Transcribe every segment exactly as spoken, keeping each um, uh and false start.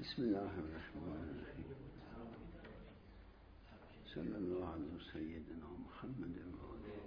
بسم الله الرحمن الرحیم. صلی الله علی سیدنا محمد و آله.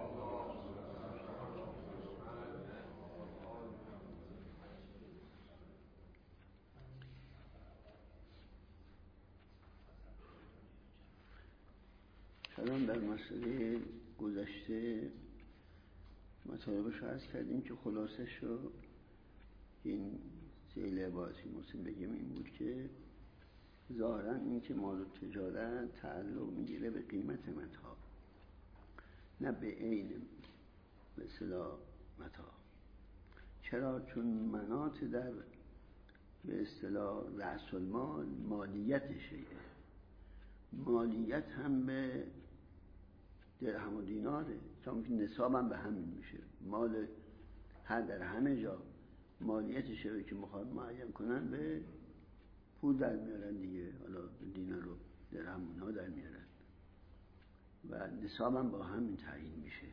سلام. در مسئله گذشته مطالبش رو عرض کردیم که خلاصش رو این ذیل عبارتی مسلم بگیم این بود که ظاهرا این که مال و تجارت تعلق میگیره به قیمت متاع، نه به عین به اصطلاح متاع. چرا؟ چون مناط در به اصطلاح رأس المال مالیت شیء، مالیت هم به درهم و دیناره، تا که نصاب هم به همین میشه. مال هر در همه جا مالیت شیء که میخواد معین کنن به پول در میارن دیگه، حالا دینار و درهم اونها در میارن و نصاب هم با همین تعیین میشه.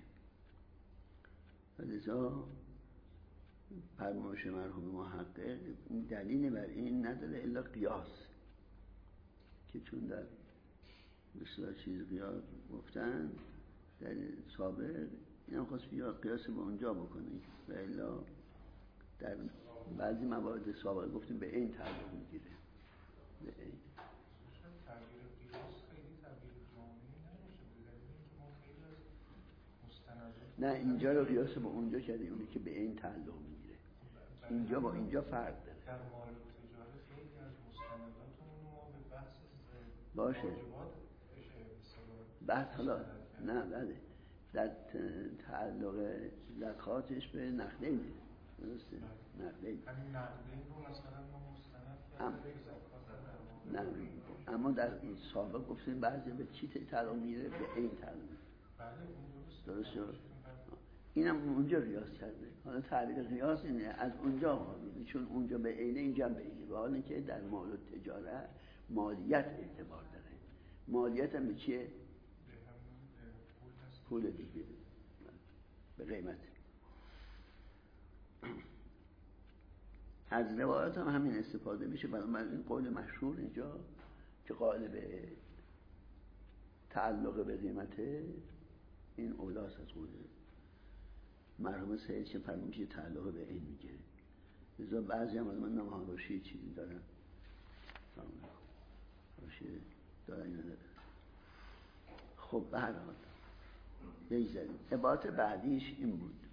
و لذا فرمایش مرحوم محقق دلیل بر این نداره الا قیاس، که چون در بسیار چیز قیاس گفتن در سابق این هم خواست قیاس به اونجا بکنه و الا در بعضی موارد سابق گفتیم به این تعلق میگیره. به این تعبیر قیاس خیلی تعبیر جامعی نمیشه، به دلیل اینکه ما خیلی از مستندات نه اینجا رو قیاس به اونجا کردیم، اونی که به این تعلق میگیره. اینجا با اینجا فرق داره. در مال و تجارت خیلی از مستنداتمون ما به بحث باشه واجبات بشه بحث حالا نه بله در تعلق زکاتش به نقدینه، درسته؟ نقدین همین نقدین رو مثلا ما مستند کردیم زکات نه، اما در سابق گفتیم بعضی به چی تعلق میگیره؟ به این تعلق. بله اون درست شد. اینم اونجا قیاس کرده. حالا تعبیر قیاس اینه از اونجا آمده، چون اونجا به عینه اینجا به عینه، به حالی که در مال و تجارت مالیت اعتبار داره. مالیت هم به چیه؟ پول دیگه، به قیمت. از روایات هم همین استفاده میشه. بنابراین این قول مشهور اینجا که قائل به تعلق به قیمته، این اولاس از قوله مرحوم سید که فرموشه تعلق به این میگیره. لذا بعضی هم از من نماهاشی چیزی دارن، هاشی دارن این ندارن. خب به هر حال بگذاریم. عبارت بعدیش این بود: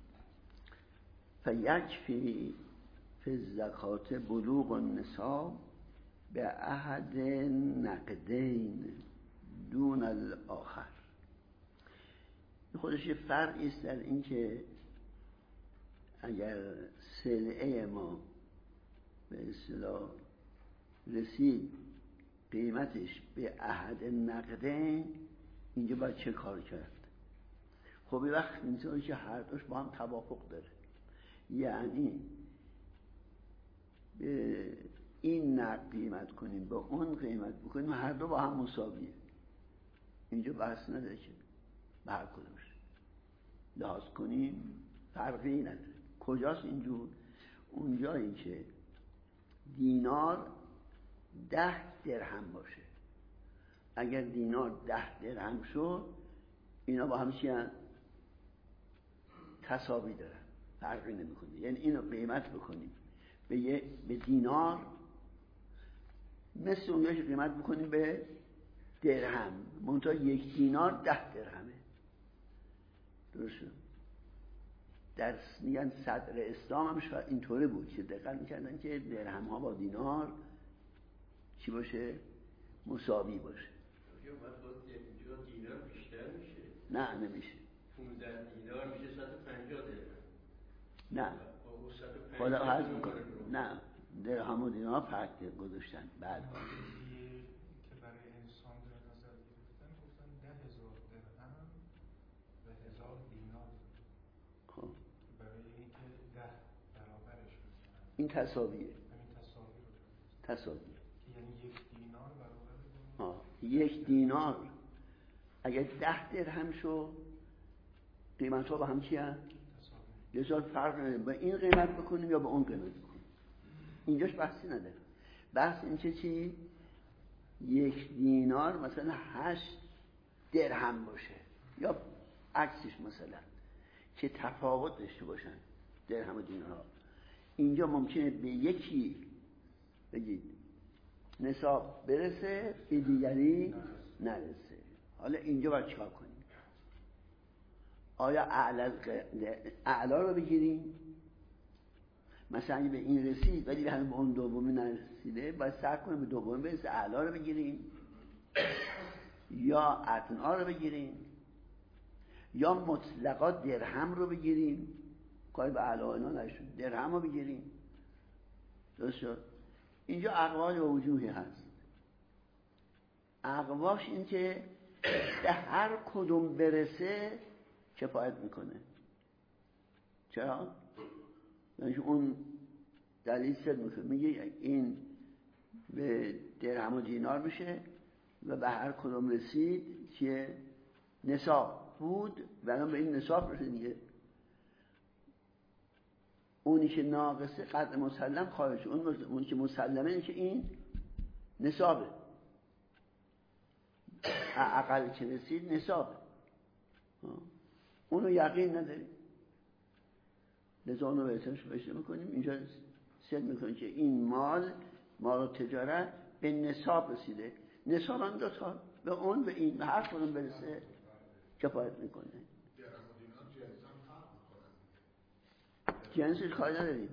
فیکفی فی الزکات بلوغ النصاب به احد نقدین دون الاخر. خودش یه فرقی است در این که اگر سلعه ما به اصطلاح رسید قیمتش به احد نقدین، اینجا باید چه کار کرد؟ خب یه وقت میشه که هر دوش با هم توافق داره، یعنی به این نقد قیمت کنیم به اون قیمت بکنیم، هر دو با هم مساویه. اینجا بحث نداره که به هر کدومش لحاظ کنیم، فرقی نداره. کجاست اینجور؟ اونجایی که دینار ده درهم باشه. اگر دینار ده درهم شد، اینا با هم چی هست؟ تساوی دارن، فرقی نمی کنه. یعنی اینو قیمت بکنیم به, یه به دینار، مثل اونجاش قیمت بکنیم به درهم، منتها یک دینار ده درهمه. درست شد؟ در میگن صدر اسلام هم شاید اینطوری بود که دقت میکردن که درهم ها با دینار چی باشه؟ مساوی باشه. یا مثلا اینجا دینار بیشتر میشه؟ نه نمیشه. پانزده دینار میشه صد و پنجاه درهم. نه خدا حض میکنه. نه درهم و دینار فرق گذاشتن بعد که برای انسان در نظر گرفتن گفتن ده هزار درهم و هزار دینار. خب برای اینکه ده برابرش بکنن این تساویه. همین تساوی رو تساویه که یعنی یک دینار برابر ها یک دینار اگر ده درهم شو، قیمت ها با هم چی هست؟ لذا فرق نداره به این قیمت بکنیم یا به اون قیمت بکنیم. اینجاش بحثی نداره. بحث این که چی؟ یک دینار مثلا هشت درهم باشه یا عکسش مثلا که تفاوت داشته باشن درهم و دینار. اینجا ممکنه به یکی بگید نصاب برسه به دیگری نرسه. حالا اینجا باید چیکار کنیم؟ آیا اعلا رو بگیریم؟ مثلا اگه به این رسید ولی به همین به اون دومی نرسیده باید سعی کنیم به دومی برسه، اعلا رو بگیریم یا ادنا رو بگیریم یا مطلقا درهم رو بگیریم؟ کاری به اعلا اینا نشد، درهم رو بگیریم. درست شد؟ اینجا اقوال و وجوهی هست. اقواش این که به هر کدوم برسه کفایت میکنه. چرا؟ یعنی اون دلیل سر میکنه، میگه این به درهم و دینار میشه و به هر کدوم رسید که نصاب بود و الان به این نصاب رسید دیگه. اونی که ناقصه قطع مسلم خواهد شد. اون اونی که مسلمه اینه که این نصابه، اقل که رسید نصابه، اونو یقین نداریم، لذا اونو به احتمالش بشته میکنیم. اینجا سد میکنیم که این مال مال تجارت به نصاب رسیده. نصاب هم دو تا، به اون به این به هر کدوم برسه کفایت میکنه. جنسش کاری نداریم.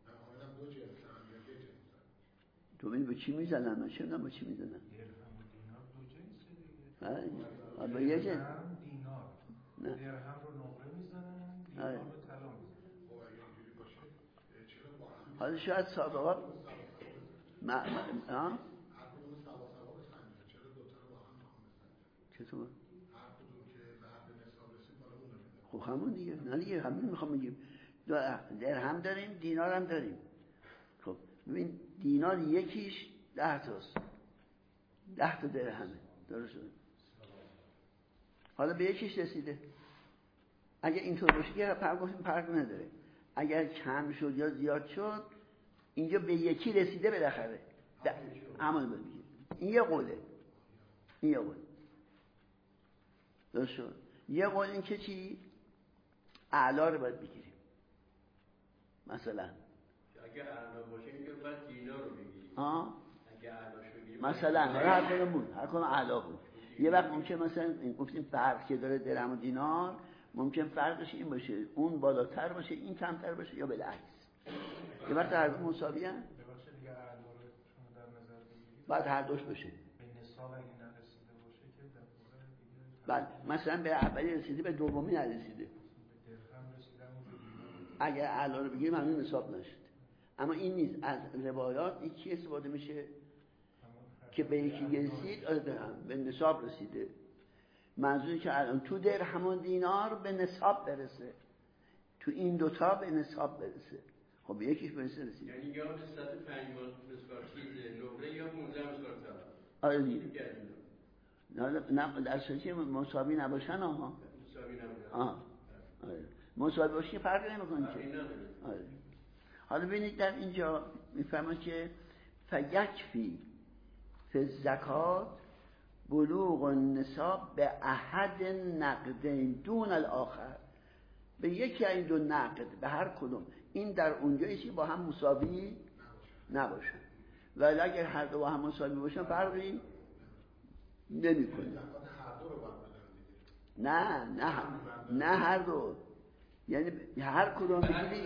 تو ببین به چی میزنن؟ من چه میدونم به چی میزنن؟ درهم به یه جنس دینار، درهم رو نقره میزنن، دینار رو طلا میزنن. حالا شاید سابقا ما ها چطور؟ خب همون دیگه، نه دیگه همین میخوام بگیم. درهم داریم، دینار هم داریم. خب ببین دینار یکیش ده تاست، ده تا درهمه. درست شد؟ حالا به یکیش رسیده. اگه اینطور باشه که فرق فرق نداره. اگر کم شد یا زیاد شد اینجا به یکی رسیده بالاخره عمل بگیر. این یه قوله، این یه قول. درست شد؟ یه قول این که چی؟ اعلا رو باید بگیریم. مثلا اگه اعلا باشه میگه باید دینار رو بگیریم. آه اگه اعلاش بگیریم مثلا هر کدوم بود، هر کدوم اعلا بود. یه وقت ممکن مثلا این گفتیم فرق که داره درهم و دینار، ممکن فرقش این باشه اون بالاتر باشه این کمتر باشه یا بالعکس. یه وقت هر دو مساوی ان. ببخشید دیگه اعلا رو شما در نظر بگیرید بعد هر دوش باشه. به نصاب اگه نرسیده باشه که در واقع دیگه بعد مثلا به اولی رسیده به دومی نرسیده. درهم رسیده اون اگه اعلا رو بگیریم همین نصاب نشد. اما این نیست. از روایات یکی استفاده میشه که به یکی رسید به نصاب رسیده. منظوری که الان تو درهم و دینار به نصاب برسه، تو این دوتا به نصاب برسه. خب به یکیش برسه رسید. یعنی یا به صد و پنج مسکار چیز نقره یا پونزده مسکار طلا. آره دیگه. نه در صورتی مساوی نباشن آها. مساوی نباشن. آها. آره. مساوی باشه فرقی نمیکنه که. آره. حالا ببینید در اینجا میفهمن که فیکفی فی زکات بلوغ النصاب به احد نقدین دون الاخر. به یکی این دو نقد به هر کدوم این در اونجایشی با هم مساوی نباشن، ولی اگر هر دو با هم مساوی باشن فرقی نمی کنه. نه نه نه هر دو، یعنی هر کدوم بگیری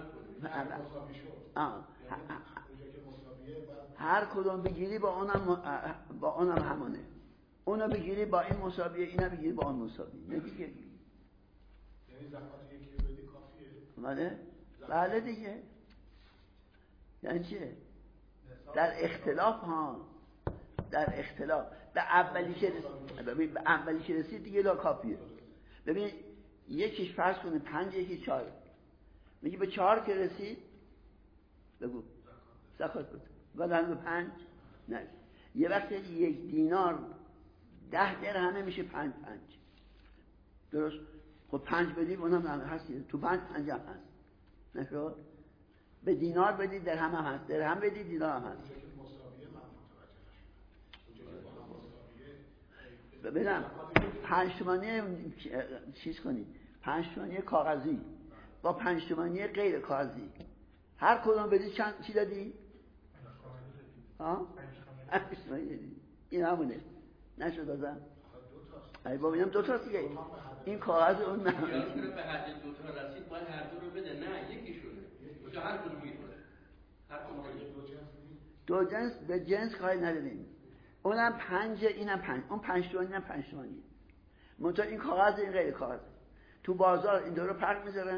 هر کدوم بگیری با اونم با اونم همونه. اونو بگیری با این مساویه، اینو بگیری با اون مساویه. نگی که یعنی زکات یکی رو بدی کافیه؟ بله بله دیگه. یعنی چه؟ در اختلاف ها در اختلاف به اولی که ببین به اولی که رسید دیگه لا کافیه. ببین یکیش فرض کنه پنج یکی چهار، میگه به چهار که رسید بگو زکات بده و در به پنج نه. یه وقتی یک دینار ده درهمه میشه پنج پنج. درست؟ خب پنج بدی اونم هم هست، تو پنج پنج هم هست. نشد؟ به دینار بدی درهم هم هست، درهم بدی دینار هم هست. بدم پنج تومانی چیز کنید، پنج تومانی کاغذی با پنج تومانی غیر کاغذی هر کدوم بدی چند چی دادی؟ ها؟ پنج تومانی دادی. این همونه نشد دادم؟ ای بابا اینم دو تا دیگه. این کاغذ اون نه. یادتونه به حد دو تا رسید باید هر دو رو بده. نه یکیشونه. اونجا هر کدوم میخوره. هر کدوم دو جنس دو جنس به جنس کاری نداریم. اونم پنج، اینم پنج. اون پنج تومانی، اینم پنج تومانی. منتها این کاغذ این غیر کاغذ. تو بازار این دو رو فرق میذارن؟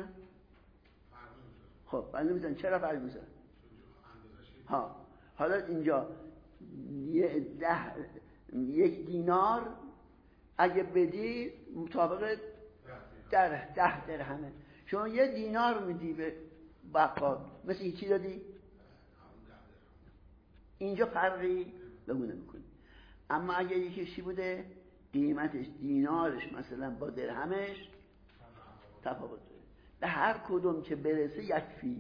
خب بعد نمیذارن. چرا فرق میذارن؟ ها حالا اینجا یه ده یک دینار اگه بدی مطابق در ده درهمه. شما یه دینار میدی به بقال مثل این چی دادی؟ اینجا فرقی بمونه میکنی. اما اگه یکی چی بوده قیمتش دینارش مثلا با درهمش تفاوت داره، به هر کدوم که برسه یک فی.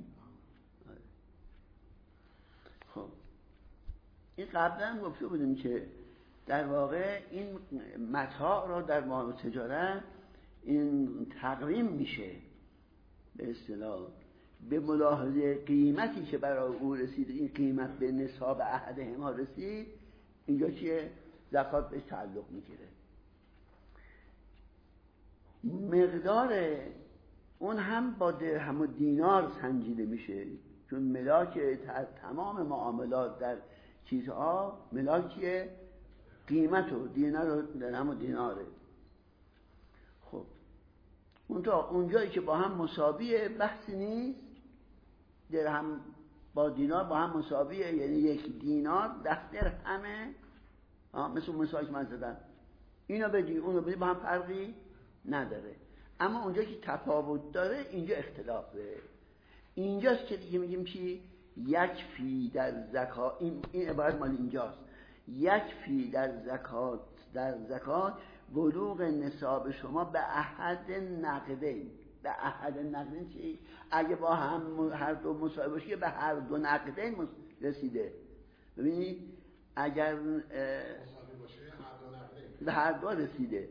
خب این قبلا هم گفته بودیم که در واقع این متاع را در معامله تجارت این تقویم میشه به اصطلاح به ملاحظه قیمتی که برای او رسید. این قیمت به نصاب احدهما رسید، اینجا چیه؟ زکات بهش تعلق میگیره. مقدار اون هم با درهم و دینار سنجیده میشه، چون ملاک تمام معاملات در چیزها ملاکیه قیمت و دینار و درهم و دیناره. خب اونجا اونجایی که با هم مساویه بحثی نیست. درهم با دینار با هم مساویه، یعنی یک دینار ده درهمه. مثل مثالی که من زدم، اینو بدی اونو بدی با هم فرقی نداره. اما اونجا که تفاوت داره اینجا اختلافه. اینجاست که دیگه میگیم چی؟ یک فی در زکات. این این عبارت مال اینجاست. یک فی در زکات در زکات بلوغ نصاب شما به احد نقدین. به احد نقدین چی؟ اگه با هم هر دو مساوی باشه به هر دو نقدین رسیده. ببینید اگر به هر دو رسیده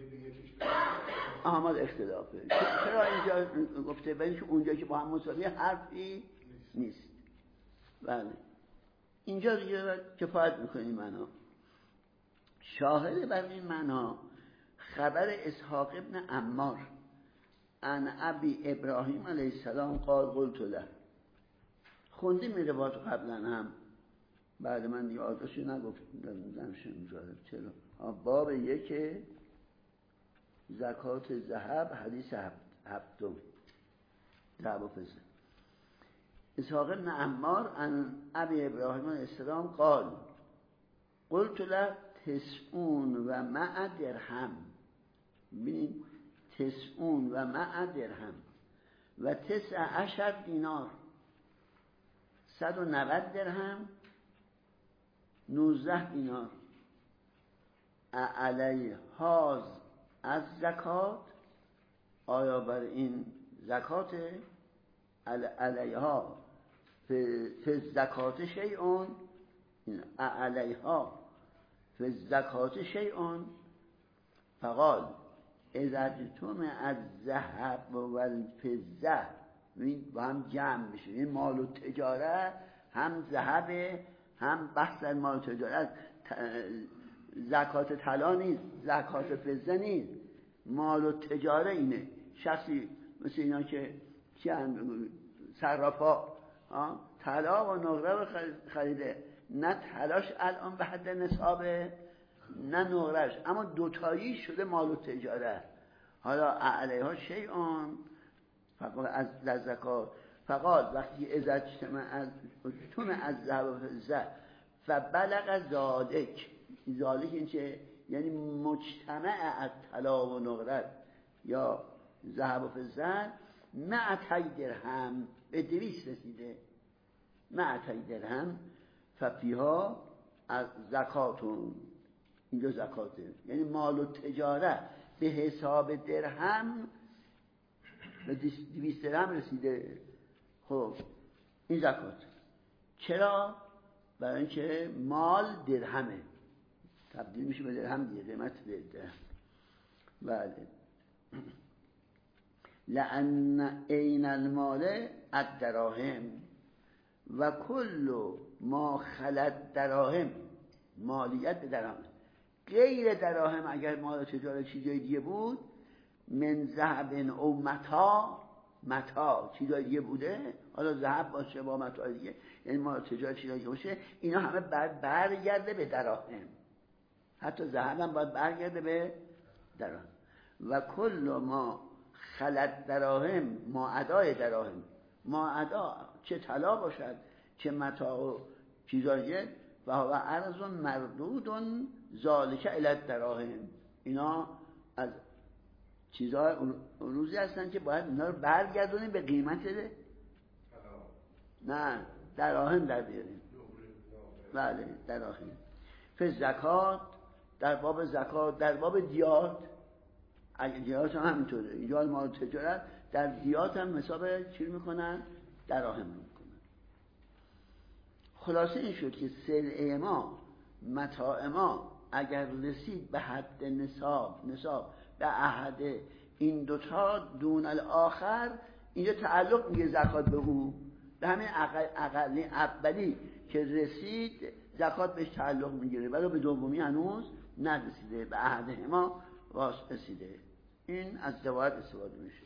آمال اختلافه. چرا اینجا گفته؟ ببینید اونجا که با هم مساوی حرفی نیست. بله اینجا دیگه کفایت میکنیم معنا. شاهد بر این معنا خبر اسحاق ابن عمار عن ابی ابراهیم علیه السلام قال قلت له. خوندیم این روایت قبلا هم، بعد من دیگه آدرسش نگفتم نمیشه میذارم. چرا؟ باب یک زکات ذهب حدیث هفتم ذهب و فضه. اسحاق بن عمار عن ابی ابراهیم علیه السلام قال قلت له تسعون و مع درهم. ببینید تسعون و مع درهم و تسع عشر دینار، صد و نود درهم، نوزده دینار. علیها از زکات، آیا بر این زکات؟ علیها فی زکات شیئون، علیها فی زکات شیئون. فقال ازدتم از ذهب و الفضه. با هم جمع میشه. این مال و تجارت هم ذهب هم بحث در مال و تجارت. زکات طلا نیست، زکات فضه نیست، مال و تجاره اینه. شخصی مثل اینا که صرافا طلا و نقره رو خریده، نه طلاش الان به حد نصابه نه نقرهش، اما دوتایی شده مال و تجاره. حالا علیها شیئون فقال از زکات. فقال وقتی ازدتم از تون از ذهب و فضه فبلغ ذالک. ذالک این چه؟ یعنی مجتمع از طلا و نقره یا ذهب و فضه معتی درهم، به دویست رسیده. معتی درهم ففیها از زکاتون. اینجا زکاته، یعنی مال و تجاره به حساب درهم به دویست درهم رسیده. خب این زکات. چرا؟ برای اینکه مال درهمه، تبدیل میشه به درهم دیگه، قیمت درهم. بله. لأن عین المال الدراهم و کل ما خلت دراهم، مالیت به دراهم، غیر دراهم اگر مال تجارت چیزای دیگه بود، من ذهب او متاع، متاع چیزای دیگه بوده، حالا ذهب باشه با متاع دیگه، یعنی مال تجارت چیزای دیگه باشه، اینا همه بر برگرده به دراهم. حتی ذهب هم باید برگرده به دراهم. و کل ما خلت دراهم، ما ادای دراهم، ما ادا چه طلا باشد چه متاع و چیزای، و هو ارز مردود ذالک الی دراهم، اینا از چیزهای روزی هستن که باید اینا رو برگردونیم به قیمت ده. نه دراهم در بیاریم. بله دراهم. فی زکات، در باب زکات، در باب دیات، اگه دیات هم همینطوره، اینجا مال تجارت، در دیات هم حساب چی میکنن؟ دراهم رو میکنن. خلاصه این شد که سلعه ما، متاع ما اگر رسید به حد نصاب، نصاب به عهد این دوتا دون الاخر، اینجا تعلق میگه زکات به او، به همین اقلی اولی که رسید زکات بهش تعلق میگیره، ولی به دومی هنوز نرسیده، به عهد ما واس رسیده. این از دوات استفاده میشه.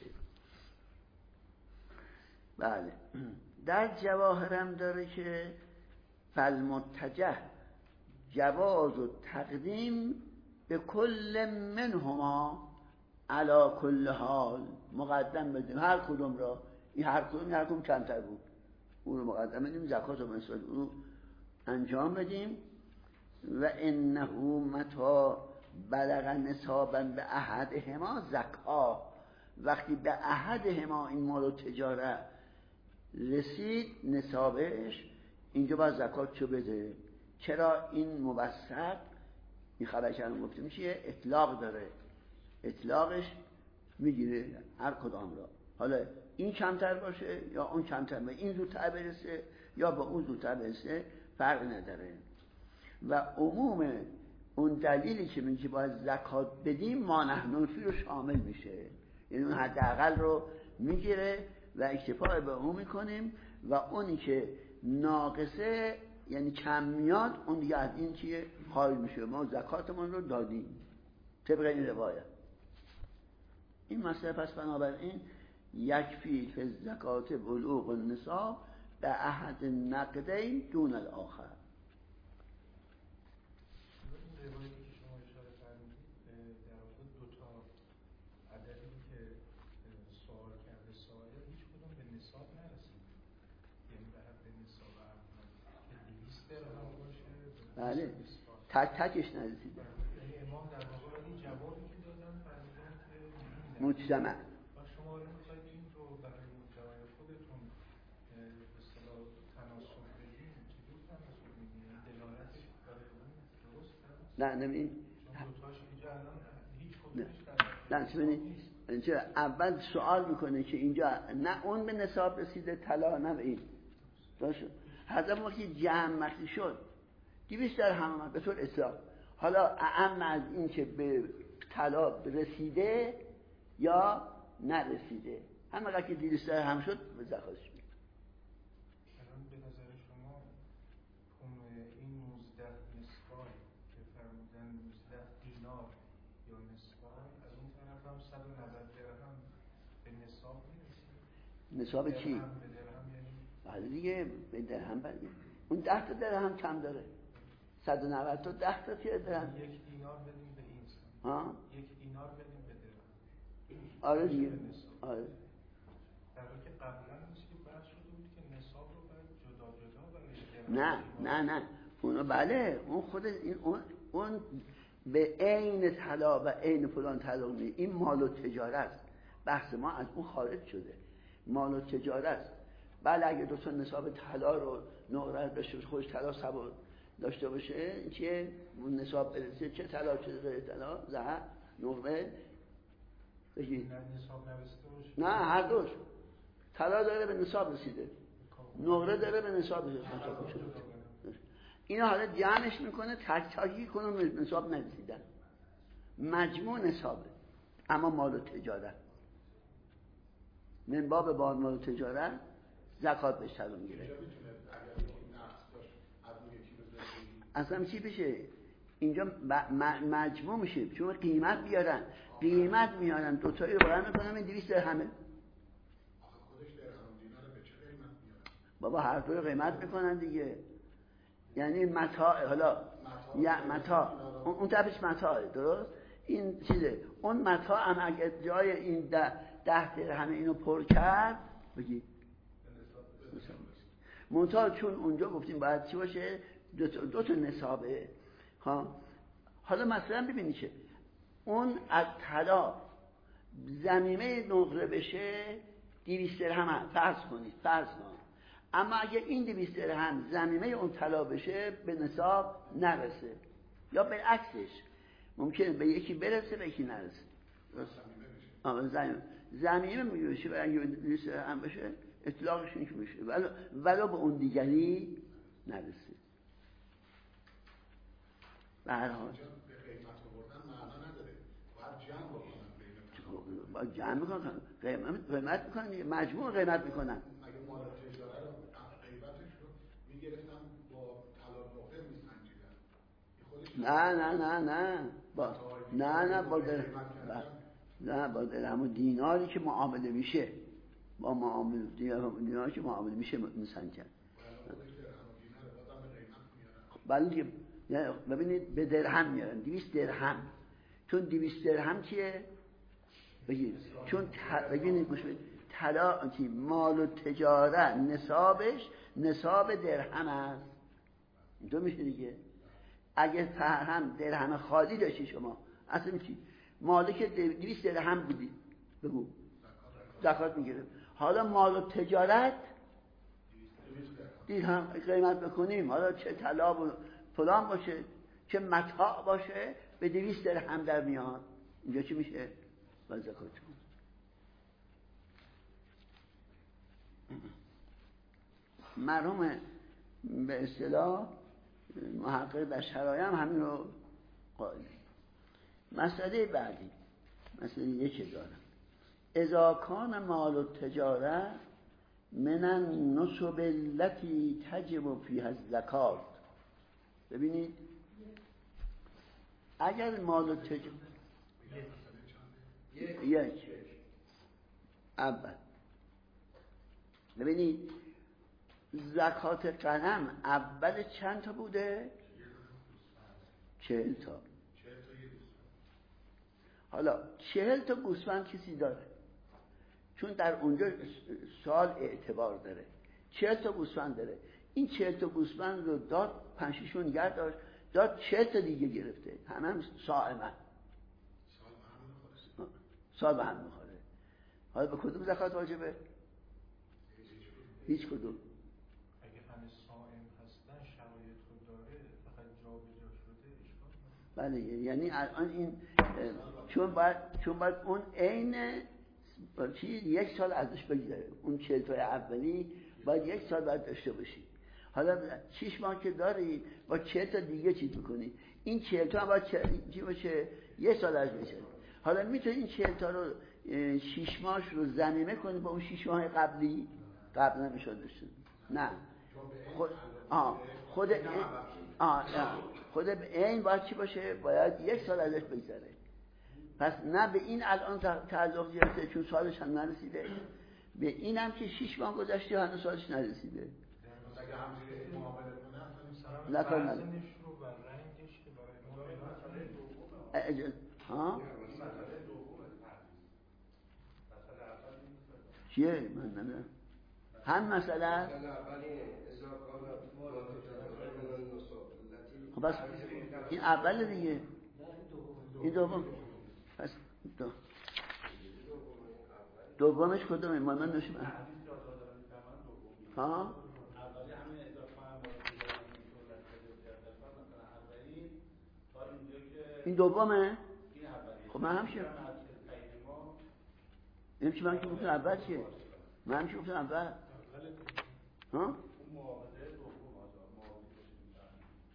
بله. در جواهرم داره که فالمتجه جواز و تقدیم به کل منهما علی کل حال، مقدم بدیم هر کدوم را، این هر کدوم هر کدوم کمتر بود اون رو مقدم بدیم، زکات و مثال اون انجام بدیم. و انه متى بلغ نصابا به احدهما زکا، وقتی به احدهما این مال و تجارت رسید نصابش، اینجا باید زکات چو بده. چرا؟ این موثق، این خبرش هم گفته میشه، اطلاق داره، اطلاقش میگیره هر کدام را، حالا این کمتر باشه یا اون کمتر، به این زودتر برسه یا به اون زودتر برسه، فرق نداره. و عموم اون دلیلی که میگه باید زکات بدیم ما نحنفی رو شامل میشه، یعنی اون حداقل رو میگیره و اکتفا به اون میکنیم، و اونی که ناقصه یعنی کم میاد اون دیگه از این چیه خارج میشه، ما زکاتمون رو دادیم طبق این روایت. این مسئله پس بنابراین یکفی فی زکات بلوغ النصاب به احد نقدین دون الاخر. بله تک تکش نرسیده. یعنی امام در واقع این جوابی که دادن فرمودن که مجتمع و شما می‌خواید این رو برای مجتمع خودتون به اصطلاح تناسب بدین، چجور تناسب میدین؟ دلالتش برای اون درست هست؟ نه نمی‌بینید چون دو تاش اینجا الان هیچ نه کدومش ببینید اینجا اول سوال میکنه که اینجا نه اون به نصاب رسیده طلا، نه به این باشه. حضرت وقتی جمع وقتی شد دویست درهم آمد به طور اطلاق، حالا اعم از این که به طلا رسیده یا نرسیده، همه که دویست درهم شد به زکاتش میده. الان به نظر شما این نوزده مسقال که فرمودن نوزده دینار یا مسقال، از اون طرف هم صد و نود درهم به نصاب میرسه؟ نصاب چی؟ درهم به درهم یعنی؟ بله دیگه به درهم بله. اون ده تا درهم کم داره، صد و نود تا ده تا چیه درهم؟ یک دینار بدیم به این سن. ها؟ یک دینار بدیم به درهم. آره دیگه. آره. در حالی که قبلا نیست که بحث شده بود که نصاب رو باید جدا جدا برای نه نه نه اونا بله اون خود این اون, اون به عین طلا و عین فلان طلا می، این مال و تجارت، بحث ما از اون خارج شده، مال و تجارت. بله اگه دو تا نصاب طلا رو نقره داشته باشه، خودش طلا سبا داشته باشه، این چیه اون نصاب برسه، چه طلا چه غیر طلا، ذهب نقره بگی نه نصاب نرسیده باشه، نه هر دوش، طلا داره به نصاب رسیده، نقره داره به نصاب رسیده. اینا حالا جمعش میکنه تک تاکی کنه نصاب نرسیدن، مجموع نصابه. اما مال و تجارت من باب بار مال و تجارت زکات بهش تعلق میگیره. اصلا چی بشه اینجا مجموع میشه، چون قیمت بیارن قیمت میارن دوتایی رو برن میکنم این دویست درهمه. بابا هر دو قیمت میکنن دیگه، یعنی متاع، حالا یا متاع اون طرفش متاعه، درست؟ این چیزه، اون متاع هم اگر جای این ده, ده درهم اینو پر کرد بگی منتها چون اونجا گفتیم باید چی باشه، دو تا, دو تا نصابه ها. حالا مثلا ببینید که اون از طلا ضمیمه نقره بشه دویست درهم فرض کنید، فرض کنید. اما اگه این دویست درهم ضمیمه اون طلا بشه به نصاب نرسه، یا بالعکسش ممکنه به یکی برسه به یکی نرسه. آه ضمیمه ضمیمه میشه و اگه دویست درهم بشه اطلاقش این که بشه ولو, ولو به اون دیگری نرسه. به هر حال باید جمع میکنن، قیمت قیمت میکنن، مجموع قیمت میکنن. مگه مال تجاره رو قیمتش رو میگرفتن با طلا نقره میسنجیدن؟ نه نه نه نه با نه نه با در... نه با درهم و دیناری که معامله میشه، با معامله دیناری که معامله میشه میسنجن. بله ببینید به درهم میارن، دویست درهم. چون دویست درهم چیه؟ بگید چون ببینید گوش بدید، طلا مال و تجارت نصابش نصاب درهم است. اینطور میشه دیگه. اگه درهم درهم خالی داشتی شما اصلا چی مالک دویست درهم بودی بگو زکات میگیره. حالا مال و تجارت درهم قیمت بکنیم، حالا چه طلا و فلان باشه چه متاع باشه به دویست درهم در میاد. اینجا چی میشه؟ با زکات. مرحوم به اصطلاح محقق بشرایی هم همین رو قائل. مسئله بعدی، مسئله یک دارم، اذا کان مال التجاره من النصب التي تجب فيها الزکات. ببینید اگر مال التجاره یک اول ببینید زکات غنم اول چند تا بوده؟ چهل تا. حالا چهل تا گوسفند کسی داره، چون در اونجا سال اعتبار داره، چهل تا گوسفند داره. این چهل تا گوسفند رو داد پنجشون نگه داشت، داد چهل تا دیگه گرفته، همه هم صائمن، سال به هم میخوره. حالا به کدوم زکات واجبه؟ هیچ کدوم. بله یعنی الان این چون باید چون باید اون عین چیز یک سال ازش بگذره، اون چهل تا اولی باید یک سال باید داشته باشی. حالا شش ماه که داری با چهل تا دیگه چیز میکنی، این چهل تا هم باید چی باشه؟ یک سال ازش بشه. حالا میتونی این چهل تا رو شش ماهش رو ضمیمه کنی با اون شش ماه قبلی، قبل نمیشد داشته. نه خود آه خود آه خود این باید چی باشه؟ باید یک سال ازش بگذره. پس نه به این الان تعلق گرفته چون سالش هم نرسیده، به این هم که شش ماه گذشته هنوز سالش نرسیده. اگه همجوری معامله کنه نه کار نداره. ها چیه؟ من نمیدونم. هم مسئله خب بس این اول دیگه، این دوم. پس دو دومش کدومه؟ ما من نشم ها این دومه. خب من همشه این چی من که گفتم اول چیه؟ من همشه گفتم اول ها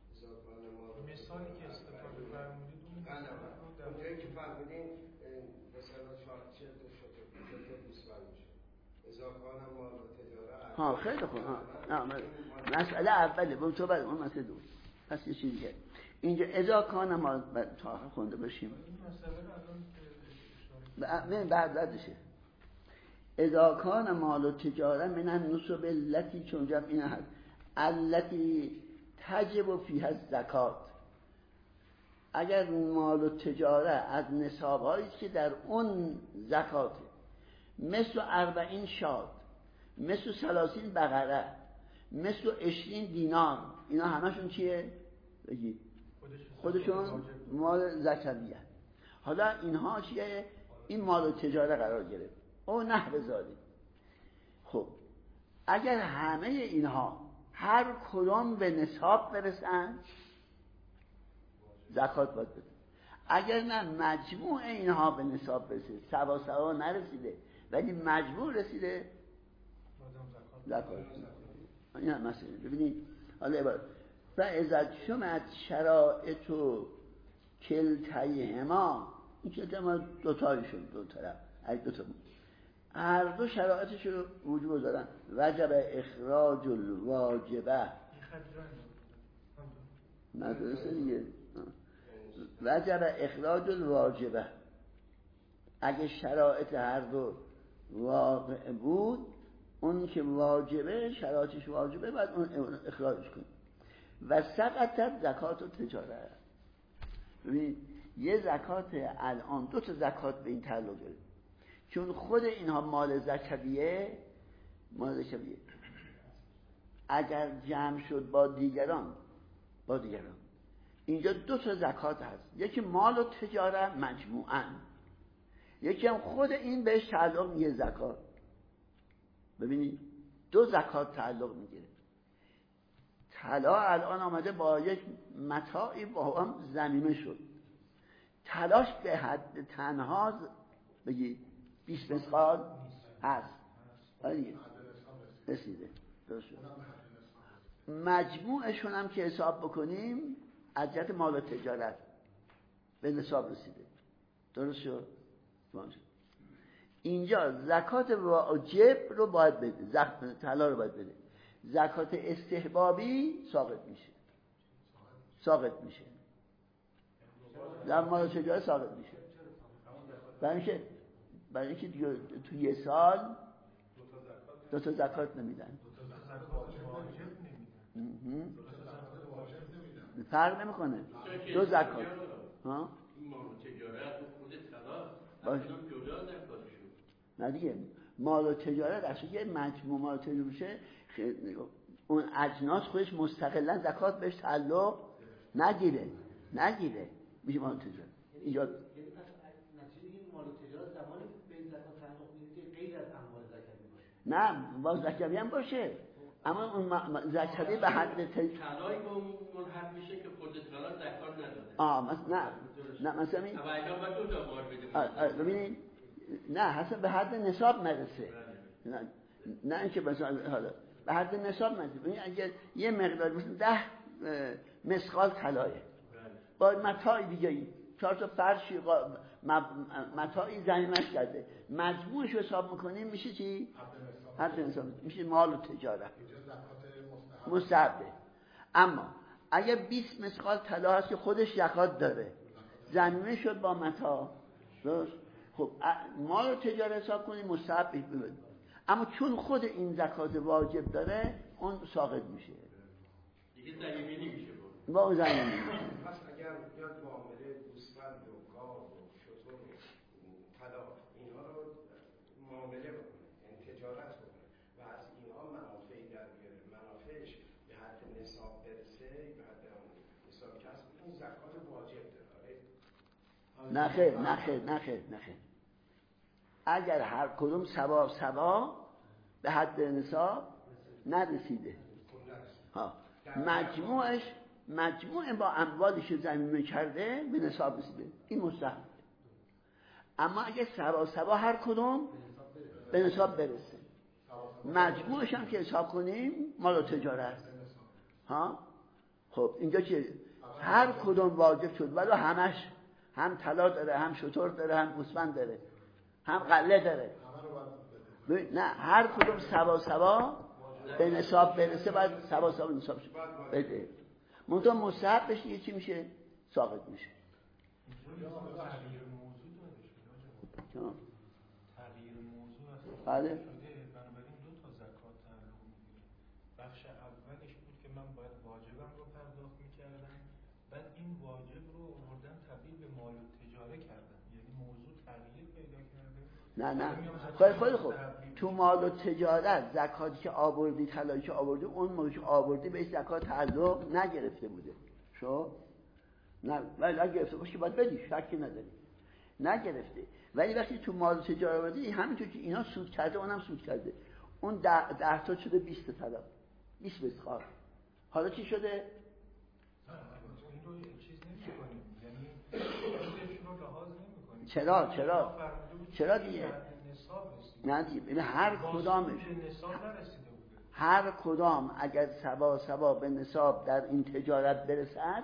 نکته که فرمودین مثلا چهار چهل شده شده گوسفند میشه اذا کان مال و تجاره. ها خیلی خوب. ها مسئله اوله بود تو بعد اون مسئله دو. پس یه چیز دیگه اینجا اذا کان مال تا خونده باشیم این مسئله الان من بعد بعدشه اذا کان مال و تجاره من النصب التي چون جمع این هست التي تجب فیها الزکات. اگر مال و تجاره از نصاب‌هایی که در اون زکاته مثل اربعین شاد مثل ثلاثین بقره مثل عشرین دینار اینا همشون چیه؟ بگید خودشون مال زکویه. حالا اینها چیه؟ این مال و تجاره قرار گرفت او نحو ذالک. خب اگر همه اینها هر کدام به نصاب برسن زکات باید بده. اگر نه مجموع اینها به نصاب برسه سوا سوا نرسیده ولی مجموع رسیده زکات. این هم مسئله. ببینید حالا عبارت فاذا شمت شرائط کلتیهما این کلتیهما دو تایی شد دو طرف اگه دو تا بود هر دو شرایطش رو وجود دارن وجب اخراج الواجبه مدرسه دیگه وجب اخراج الواجبه. اگه شرایط هر دو واقع بود اون که واجبه شرایطش واجبه بعد اون اخراجش کنیم. و سقطت زکات و تجاره. ببینید یه زکات الان دو تا زکات به این تعلق داره چون خود اینها مال زکویه مال زکویه اگر جمع شد با دیگران با دیگران اینجا دو تا زکات هست یکی مال و تجاره مجموعاً یکی هم خود این بهش تعلق میگه زکات. ببینید دو زکات تعلق میگیره. طلا الان آمده با یک متاعی با هم ضمیمه شد طلاش به حد تنها بگید بیست مثقال هست رسیده. مجموعشون هم که حساب بکنیم از جهت مال و تجارت به نصاب رسیده. درست شد؟ اینجا زکات واجب رو باید بده زکات طلا رو باید بده. زکات استحبابی ساقط میشه ساقط میشه در مال و تجارت ساقط میشه برای اینکه برای اینکه تو یه سال دو تا زکات نمیدن فرق نمیکنه دو زکات ها این مال و تجارت و خود طلا باشه جدا زکاتشون نه دیگه مال و تجارت اصلا یه مجموع مال و تجارت میشه اون اجناس خودش مستقلا زکات بهش تعلق نگیره نگیره میشه مال و تجارت اینجا نتیجه این مال و تجارت زمانی به زکات تعلق میگیره که غیر از اموال زکاتی باشه نه باز زکاتی هم باشه اما اون زکاتی به حد طلایی با ملحق میشه که خود طلا زکات نداره. آه مثلا نه نه مثلا این اوایل باید دو تا بار بده. ببینید نه حسن به حد نصاب نرسه نه نه اینکه مثلا حالا به حد نصاب نرسه. ببینید اگه یه مقدار مثلا ده مسقال طلایه با متاع دیگه چهار تا فرشی متاعی ضمیمش کرده مجموعش رو حساب میکنیم میشه چی؟ حد نصاب میشه مال و تجارت مستحبه. اما اگه بیست مسقال طلا هست که خودش زکات داره ضمیمه شد با متاع درست خب مال و تجارت حساب کنیم مستحب ببینید اما چون خود این زکات واجب داره اون ساقط میشه دیگه ضمیمه نمیشه با اون ضمیمه نمیشه. پس اگر بیاد معامله گوسفند و گاو و شتر و طلا اینها رو معامله بکنه یعنی تجارت بکنه و از اینها منافعی در بیاره منافعش به حد نصاب برسه به حد نصاب کسب این زکات واجب داره. نه خیر نه خیر نه خیر نه خیر اگر هر کدوم سوا سوا به حد نصاب نرسیده ها مجموعش مجموع با اموالش ضمیمه کرده به نصاب رسیده این مستحب. اما اگه سوا سوا هر کدوم به نصاب برسه مجموعش هم که حساب کنیم مال و تجارت ها خب اینجا که هر کدوم واجب شد ولی همش هم طلا داره، هم شتر داره، هم گوسفند داره، هم غله داره. نه هر کدوم سوا سوا به نصاب برسه باید سوا سوا نصاب بده. منتها مستحب بشه یه چی میشه ساقط میشه. تغییر موضوع داره تغییر موضوع بله. شده، بنابراین دو تا زکات تعلق میگیره. بخش اولش بود که من باید واجبم رو پرداخت میکردم، بعد این واجب رو آوردن تبدیل به مال و تجاره کردن، یعنی موضوع تغییر پیدا کرده. نه نه خیلی خیلی خوب. تو مال و تجارت زکاتی که آوردی، طلایی که آوردی، اون موقعی که آوردی بهش زکات تعلق نگرفته بوده. شو نه ولی اگه گرفته باشه که باید بدی، شکی نداری. نگرفته. ولی وقتی تو مال و تجارت آوردی همینطور که اینا سود کرده اونم سود کرده. اون ده, ده تا شده بیست تا طلا. بیست مسخار. حالا چی شده؟ این رو چیز نمی‌کنیم. یعنی خودش رو لحاظ نمی‌کنیم. چرا چرا چرا دیگه نه دیگه هر کدامش هر کدام اگر سوا سوا به نصاب در این تجارت برسد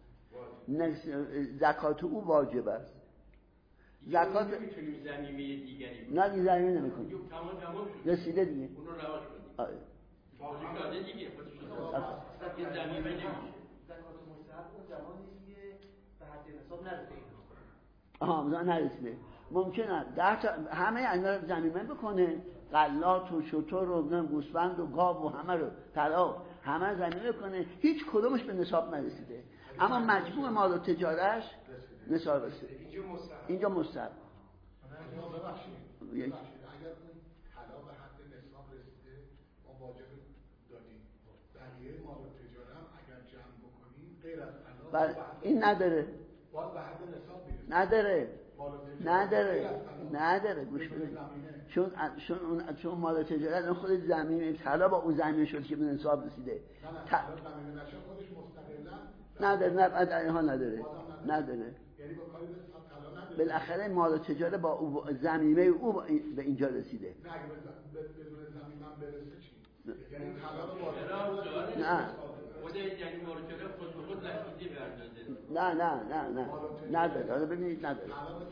زکات او واجب است. زکات نمی‌تونیم زمینه دیگری نه دیگه زمینه نمی‌کنیم. تمام تمام شد. رسیده دیگه. اون رو رواج کنیم. آره. خودش دیگه خودش شده. این زمینه نمیشه. زکات مستحب اون زمانی که به حد نصاب نرسیده. آها مثلا نرسیده. ممکنه ده تا همه اینا زمینه بکنه، غلات و شتر و گوسفند و گاو و همه رو طلا همه زمینه بکنه، هیچ کدومش به نصاب نرسیده. اما مجموع مال و تجارتش نصاب رسیده. اینجا مستحب. ببخشید اگر اون طلا به حد نصاب رسیده ما واجب دادیم، بقیه مال و تجارت اگر جمع بکنیم غیر از طلا این نداره باز به حد نصاب میرسه. نداره نداره نداره گوش بدید. چون چون اون چون مال تجارت خود زمینه طلا با اون زمینه شد که به نصاب رسیده. نه نه طلا زمینه نشه خودش مستقلا نداره نه بعد اینها نداره نداره. یعنی با کاری به طلا نداره. بالاخره مال تجارت با او زمینه او به اینجا رسیده. نه اگه بدون زمینه برسه چی؟ یعنی طلا رو وارد نه خود یعنی مورچه خود به خود رسیده بردازه. نه نه نه نه نداره. حالا ببینید نداره.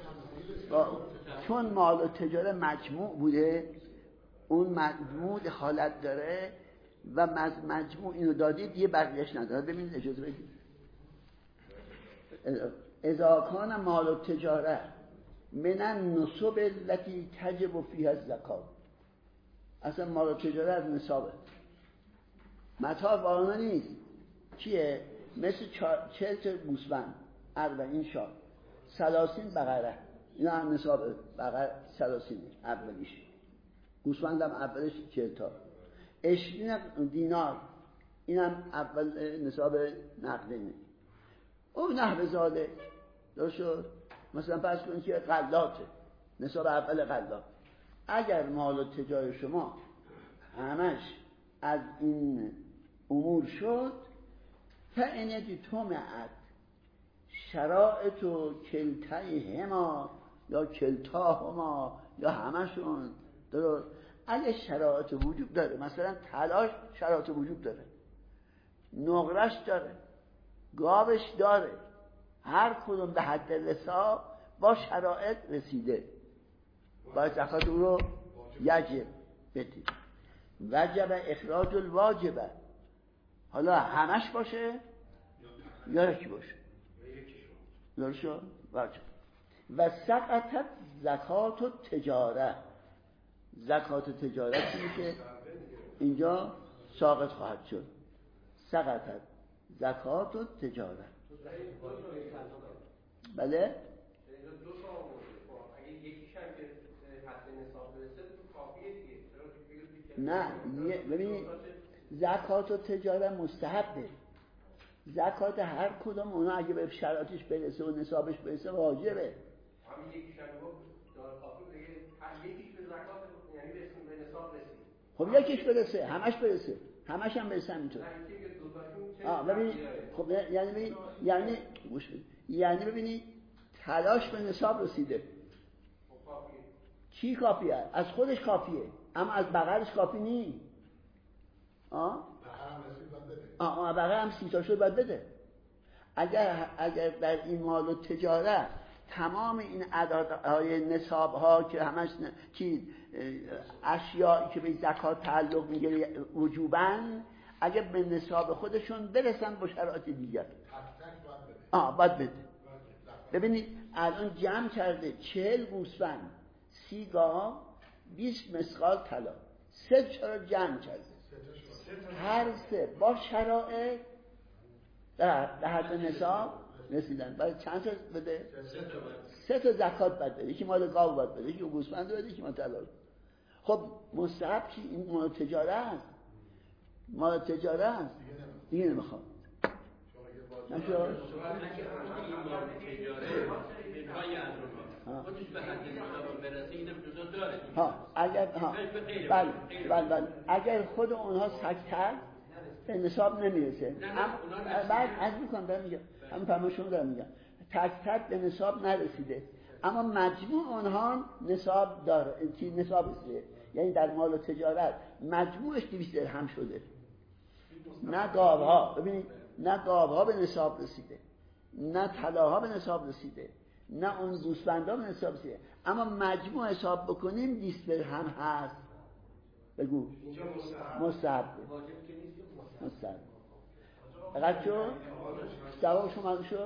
چون مال و تجارت مجموع بوده، اون مجموع حالت داره و مجموع اینو دادید یه بقیهش نداره. ببینید اجازه بدید. اذا کان مال و تجارت من النصب التي تجب فيها الزکات. اصلا مال و تجارت نصابه، متاع وارانه نیست. چیه؟ مثل چهل تا گوسفند، اربعین شاه، سلاسین بقره، اینا هم نصاب بقره سلاسین اولیش، گوسفند هم اولش چهل تا، عشرین دینار این هم اول نصاب نقدینه. اون نحو زاده درست شد. مثلا فرض کنید که غلاته، نصاب اول غلات. اگر مال و تجارت شما همش از این امور شد، فإن طمعت شرائط و کلتیهما یا کلتاهما یا همشون درست. اگه شرایط وجود داره، مثلا طلاش شرایط وجود داره، نقرش داره، گاوش داره، هر کدوم به حد نصاب با شرایط رسیده، باید زکات او رو یجب بدید. وجب اخراج الواجبه. حالا همش باشه یا یکی باشه درسته واجب. و سقطت زکات و تجارت. زکات و تجارت میشه اینجا ساقط خواهد شد. سقطت زکات و تجارت. بله دو تا آورده. اگه یکیش هم که حد نصاب برسه تو کافیه دیگه. نه ببینید زکات و تجارت مستحبه. زکات هر کدوم اونا اگه به شرایطش برسه و نصابش برسه واجبه. همین یکیش هم گفت داره کافی دیگه، هر یکیش به زکات یعنی به نصاب رسید. خب یکیش برسه، همش برسه، همش هم برسه همینطور. آه ببینید خب یعنی ببینید یعنی گوش بدید، یعنی ببینید تلاش به نصاب رسیده. کی کافیه؟ از خودش کافیه، اما از بغلش کافی نیست. آه آه آه بغل هم سی تا شد باید بده. اگر اگر در این مال و تجارت تمام این اعدادهای نصاب ها که همش چی اشیایی که به زکات تعلق میگیره وجوباً اگه به نصاب خودشون برسن با شرایط دیگر آه باید بده. ببینید الان جمع کرده چهل گوسفند، سی گاو، بیست مسقال طلا، سه چرا جمع کرده هر سه با شرایط در حد نصاب رسیدن. برای چند تا بده؟ سه تا زکات باید بده، یکی مال گاو باید بده، یکی گوسفند بده، یکی مال طلا. خب مستحب چی؟ این مال تجاره است، مال تجاره است دیگه نمیخواد. نشد؟ خودش به حد نصاب برسه اینم جدا داره. ها اگر ها بله بله بله اگر خود اونها سکتر به نصاب نمیرسه. بعد از میکنم دارم میگم همین فرمایشون دارم میگم تک تک به نصاب نرسیده اما مجموع اونها نصاب داره، نصاب رسیده، یعنی در مال و تجارت مجموعش دویست درهم شده. نه گاوها، ببینید نه گاوها به نصاب رسیده، نه طلاها به نصاب رسیده، نه اون گوسفندا به نصاب رسیده، اما مجموع حساب بکنیم بیست درهم هست. بگو مستحب مستحب فقط شو جواب شما شو.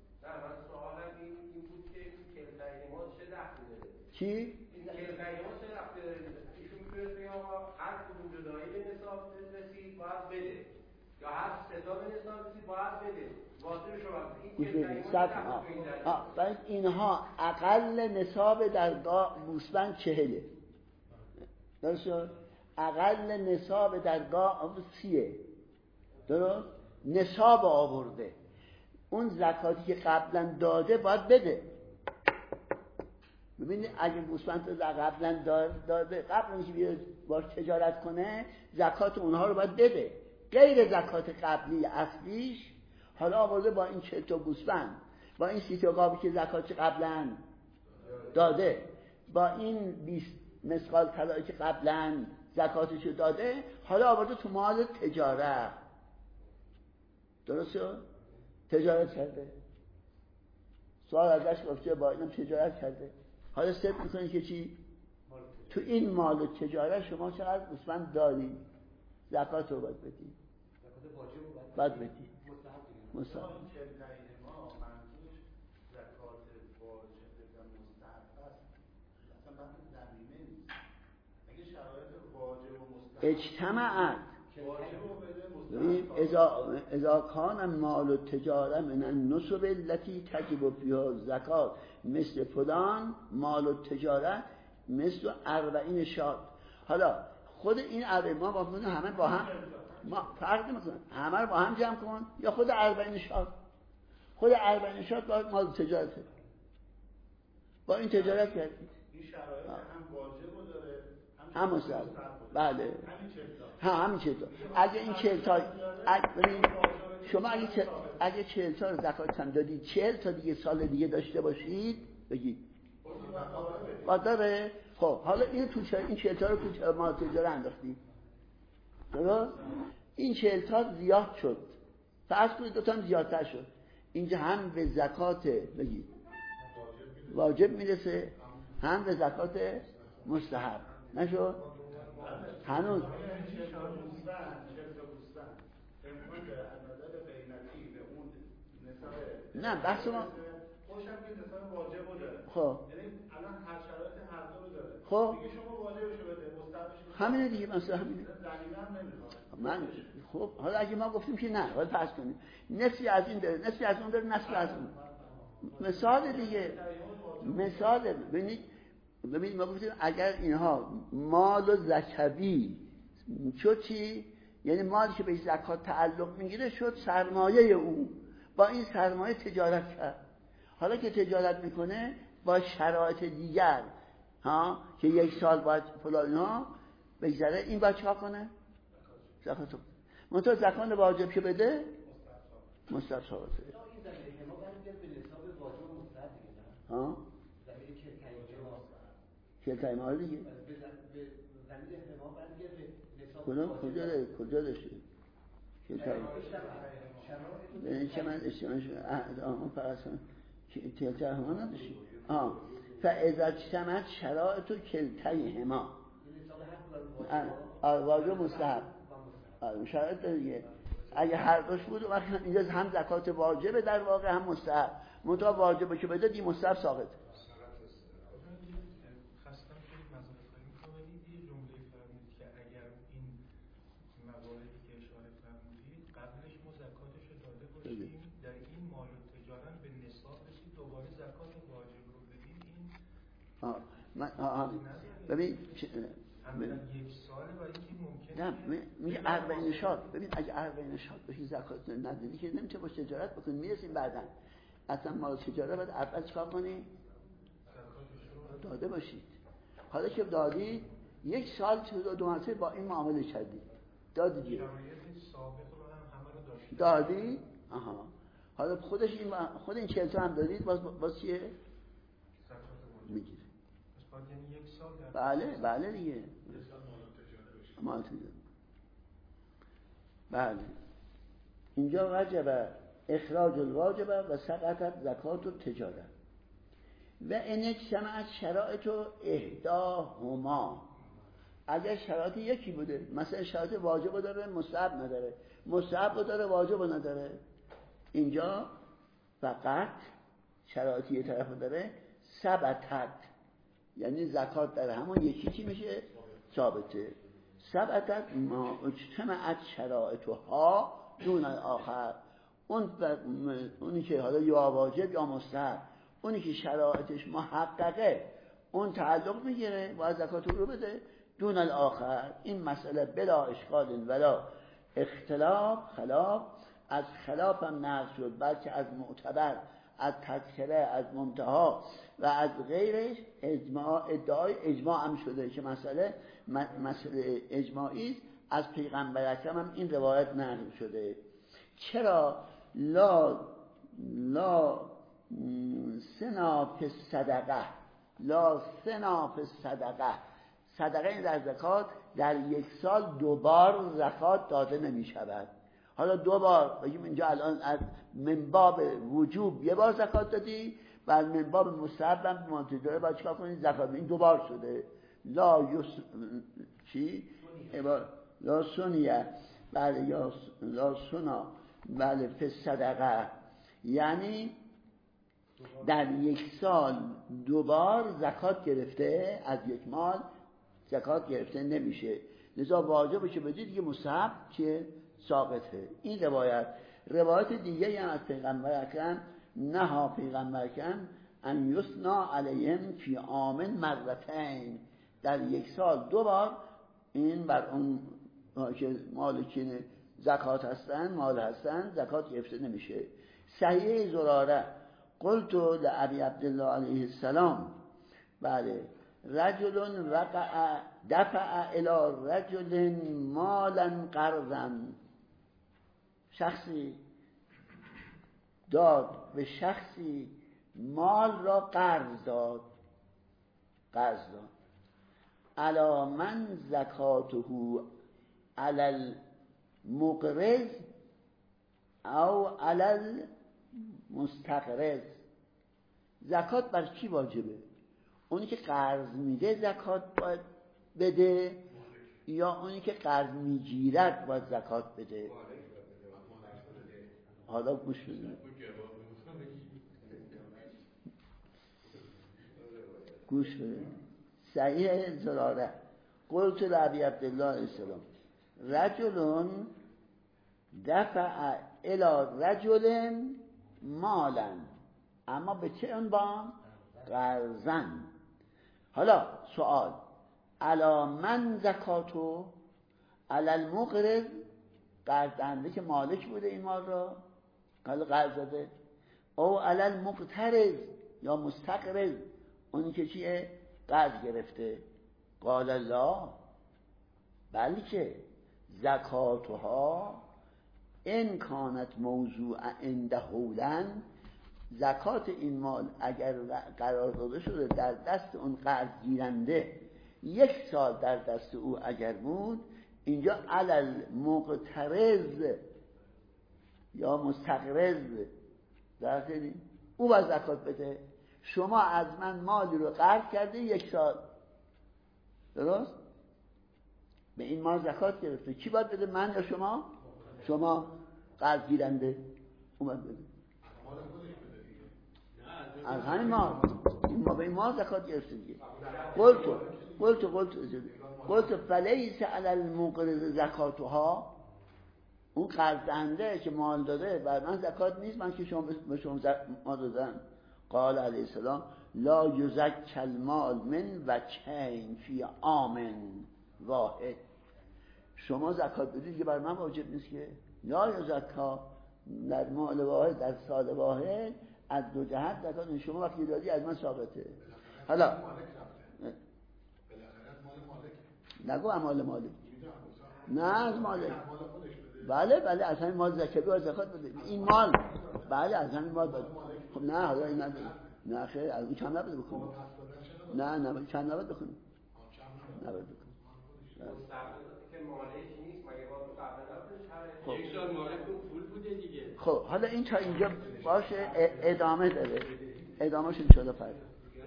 چی؟ این کلمه ما چه رفته داره؟ ایشون میتونه بگه آقا هر کدوم جدایی به نصاب رسید باید بده، یا هر سه تا به نصاب رسید باید بده. واسه شما این کلمه ما باید اینها اقل نصاب در گوسفند چهله، درست شد؟ اقل نصاب در گاو سیه، درست؟ نصاب آورده، اون زکاتی که قبلا داده باید بده. ببینید اگه گوسفند رو قبلا داده قبل اینکه بیاد باش تجارت کنه زکات اونها رو باید بده، غیر زکات قبلی اصلیش حالا آورده با این چهل تا گوسفند، با این سی تا گاوی که زکات قبلا داده، با این بیست مسقال طلایی که قبلا زکاتشو داده، حالا آورده تو مال تجارت. درسته؟ تجارت کرده، سوال ازش گفته با اینم تجارت کرده، حالا ثبت میکنید که چی؟ تو این مال و تجارت شما چقدر گوسفند دارید زکات رو باید بدید، باید بدید مستحب. اجتماعت اذا اذا کان مال و تجاره من النصب التي تجب فيها زکات مثل فلان مال و تجاره مثل اربعین شات. حالا خود این اربعین ما با همه با هم ما فرق نمیکنه، همه رو با هم جمع کن یا خود اربعین شات. خود اربعین شات با مال و تجارته، با این تجارت کردی. این شرایط هم واجب داره هم مستحب. بله ها همین چهل تا. اگه این چهل تا اگه شما اگه چهل اگه چهل تا رو زکات هم دادید، چهل تا دیگه سال دیگه داشته باشید بگید با داره. خب حالا این تو چهل این چهل تا رو تو مال تجاره انداختید، درست؟ این چهل تا زیاد شد، فرض کنید دو تا هم زیادتر شد، اینجا هم به زکات بگید واجب میرسه هم به زکات مستحب. نشد؟ هنوز نه بحث ما خوشم که نصاب واجب داره. خب یعنی الان هر شرایط هر دو رو داره. خب دیگه شما واجبشو بده، مستحبش همینه دیگه، مثلا همینه. زمینه هم نمیخواد. من خب حالا اگه ما گفتیم که نه، حالا فرض کنیم نصفی از این داره، نصفی از اون داره، نصفی از اون. مثال دیگه، مثال ببینید ببینید ما گفتیم اگر اینها مال و زکوی شد چی؟ یعنی مالی که به زکات تعلق میگیره شد سرمایه او، با این سرمایه تجارت کرد. حالا که تجارت میکنه با شرایط دیگر ها که یک سال باید فلان ها بگذره، این باید چیکار کنه؟ زکاتو منتها زکات واجب که بده مستحب ثابته. این زمینه ما برمیگرد به نصاب واجب و مستحب دیگه نه؟ ها؟ زمینه که کایما که کایما دیگه. به زمینه ما برمیگرد به نصاب کدوم کجا ده کجا داشته؟ که کایما. این که من اشتباه شد. آه فقط کلتای هما نداشتیم. آه فاذا اجتمعت شرائط کلتیهما واجب مستحب شرایط دیگه اگه هر دوش بود وقتی اینجا هم زکات واجبه در واقع هم مستحب منتها واجبه که بده دی مستحب ساقط خواستم که مذارت خواهی میکنید یه جمله فرمودید که اگر این مواردی که اشاره فرمودید قبلش ما زکاتش رو داده باشیم در این مال و تجارت به نصاب رسید دوباره زکات واجب رو بدیم این آه من آه ببین یک ساله و اینکه ممکنه نه میگه اربعین شاد ببین اگه اربعین شاد بهی زکات ندادی که نمیشه باش تجارت بکنی میرسیم بعداً اصلا مال تجارت باید اول چیکار کنی داده باشید حالا که دادی یک سال تو دو مرتبه با این معامله کردی دادی دیگه دادی آها حالا خودش این خود این چهل تا هم دادید باز باز چیه میگیره بله بله دیگه مال تجارت بله اینجا وجب اخراج الواجب و سقطت زکات و تجارت و ان اجتمعت شرائط احداهما اگر شرایط یکی بوده مثلا شرایط واجب داره مستحب نداره مستحب داره واجب نداره اینجا فقط شرایط یه طرف داره ثبتت یعنی زکات در همون یکی چی میشه ثابته ثبتت ما اجتمعت شرائطها دون آخر اون اونی که حالا یا واجب یا مستحب اونی که شرایطش محققه اون تعلق میگیره باید زکات رو بده دون الاخر این مسئله بلا اشکال ولا اختلاف خلاف از خلاف هم نقل شد بلکه از معتبر از تذکره از منتها و از غیرش اجماع ادعای اجماع هم شده که مسئله مسئله اجماعی از پیغمبر اکرم هم این روایت نقل شده چرا لا لا سناف صدقه لا سناف صدقه صدقه این در زکات در یک سال دوبار زکات داده نمی شود حالا دوبار بگیم اینجا الان از منباب وجوب یه بار زکات دادی بعد منباب مستحب هم منتظره باید چکار کنید زکات این دوبار شده لا یس چی؟ لا سنیه بله یا لا سنا بله فی صدقه یعنی در یک سال دوبار زکات گرفته از یک مال زکات گرفته نمیشه لذا واجبه که بدید دیگه مستحب که ساقطه این روایت روایت دیگه هم از پیغمبر اکرم نها پیغمبر اکرم ان یثنا علیهم فی عام مرتين در یک سال دوبار این بر اون که مالکین زکات هستن مال هستن زکات گرفته نمیشه صحیح زراره قلت لابی عبدالله علیه السلام بله رجل وقع دفع الى رجل مالا قرضا شخصی داد به شخصی مال را قرض داد قرض داد علی من زکاته علی المقرض او علی المستقرض زکات بر کی واجبه اونی که قرض میده زکات باید بده یا اونی که قرض میگیرد باید زکات بده حالا گوش بدید گوش بدید صحیح زراره قلت لابی عبدالله علیه السلام رجل دفع الى رجل مالا اما به چه عنوان قرضن حالا سوال علی من زکاتو علی المقرض قرض دهنده که مالک بوده این مال را حالا قرض داده او علی المقترض یا مستقرض اونی که چیه قرض گرفته قال الله بلکه زکاتها ان کانت موضوع عند حولن زکات این مال اگر قرار داده شده در دست اون قرض گیرنده یک سال در دست او اگر بود اینجا علل مقترض یا مستقرض درست دیدیم او باید زکات بده. شما از من مالی رو قرض کرده یک سال، درست؟ به این مال زکات گرفته، کی باید بده؟ من یا شما؟ شما قرض گیرنده اون باید بده. از همین مال، این ما به این مال زکات گرفته دیگه. قلتو قلتو قلتو قلتو فلیس علی المقرض زکاتها، اون قرض دهنده که مال داده بر من زکات نیست، من که شما به شما مال دادم. قال علیه السلام لا یزکی المال من وجهین فی عام واحد، شما زکات بدید که بر من واجب نیست که لا یزکا در مال واحد در سال واحد از دو جهت زکات شما وقتی دادی از من ثابته. حالا نگو اموال مالک، نه از مالک، بله بله از همین مال زکات و زکات بده. این مال بله از همین مال بده. خب نه حالا این نده، نه خیر از این کم نبده بکنیم، نه نه کم نبده بکنیم، نبده بکنیم که مالک نیست مگه با تو قبل یک سال مالک پول بوده دیگه. خب حالا این تا اینجا باشه، ادامه داره، ادامهش ان شاء الله فردا.